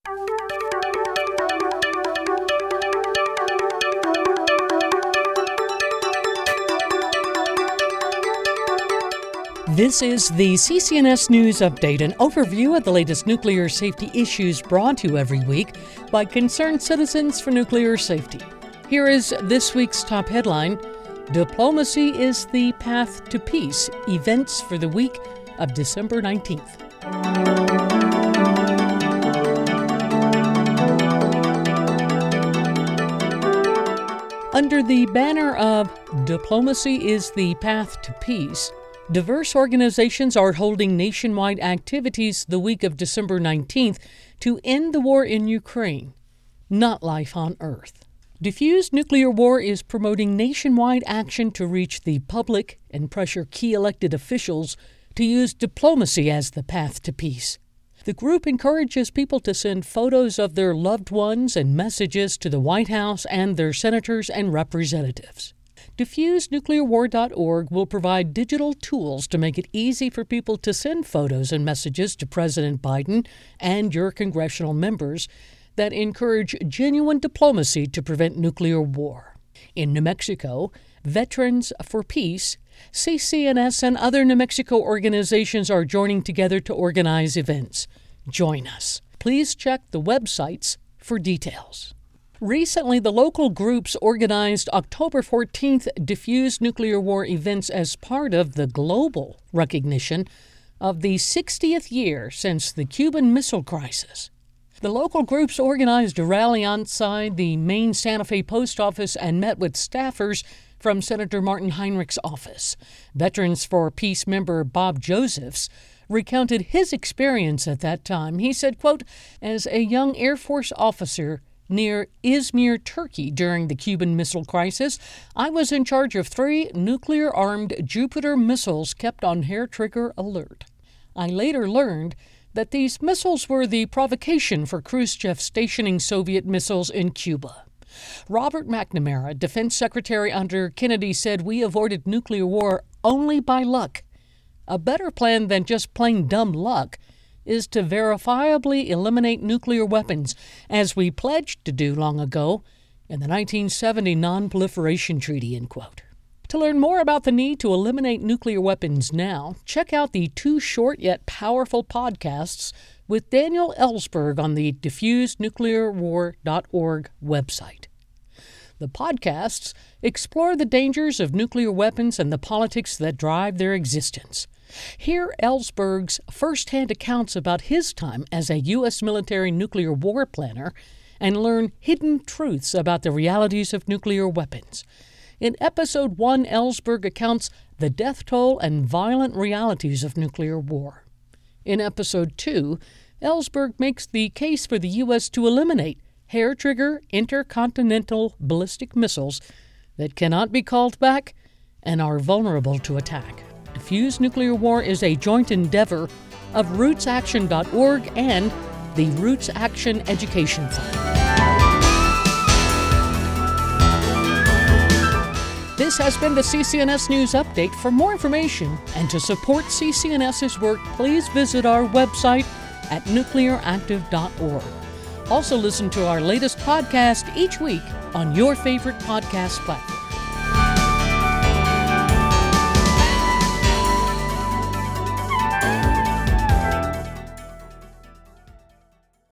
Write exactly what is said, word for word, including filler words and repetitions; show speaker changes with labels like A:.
A: This is the C C N S News Update, an overview of the latest nuclear safety issues brought to you every week by concerned citizens for nuclear safety. Here is this week's top headline: Diplomacy is the path to peace. Events for the week of December nineteenth. Under the banner of Diplomacy is the path to peace, diverse organizations are holding nationwide activities the week of December nineteenth to end the war in Ukraine, not life on Earth. Diffused Nuclear War is promoting nationwide action to reach the public and pressure key elected officials to use diplomacy as the path to peace. The group encourages people to send photos of their loved ones and messages to the White House and their senators and representatives. diffuse nuclear war dot org will provide digital tools to make it easy for people to send photos and messages to President Biden and your congressional members that encourage genuine diplomacy to prevent nuclear war. In New Mexico, Veterans for Peace, C C N S, and other New Mexico organizations are joining together to organize events. Join us. Please check the websites for details. Recently, the local groups organized October fourteenth Diffuse Nuclear War events as part of the global recognition of the sixtieth year since the Cuban Missile Crisis. The local groups organized a rally outside the main Santa Fe post office and met with staffers from Senator Martin Heinrich's office. Veterans for Peace member Bob Josephs recounted his experience at that time. He said, quote, "As a young Air Force officer near Izmir, Turkey, during the Cuban Missile Crisis, I was in charge of three nuclear-armed Jupiter missiles kept on hair-trigger alert. I later learned that these missiles were the provocation for Khrushchev stationing Soviet missiles in Cuba." Robert McNamara, Defense Secretary under Kennedy, said, "We avoided nuclear war only by luck. A better plan than just plain dumb luck is to verifiably eliminate nuclear weapons, as we pledged to do long ago in the nineteen seventy Non-Proliferation Treaty," end quote. To learn more about the need to eliminate nuclear weapons now, check out the two short yet powerful podcasts with Daniel Ellsberg on the diffuse nuclear war dot org website. The podcasts explore the dangers of nuclear weapons and the politics that drive their existence. Hear Ellsberg's first-hand accounts about his time as a U S military nuclear war planner and learn hidden truths about the realities of nuclear weapons. In Episode one, Ellsberg accounts the death toll and violent realities of nuclear war. In Episode two, Ellsberg makes the case for the U S to eliminate hair-trigger intercontinental ballistic missiles that cannot be called back and are vulnerable to attack. Diffuse Nuclear War is a joint endeavor of roots action dot org and the Roots Action Education Fund. This has been the C C N S News Update. For more information and to support CCNS's work, please visit our website at nuclear active dot org. Also listen to our latest podcast each week on your favorite podcast platform.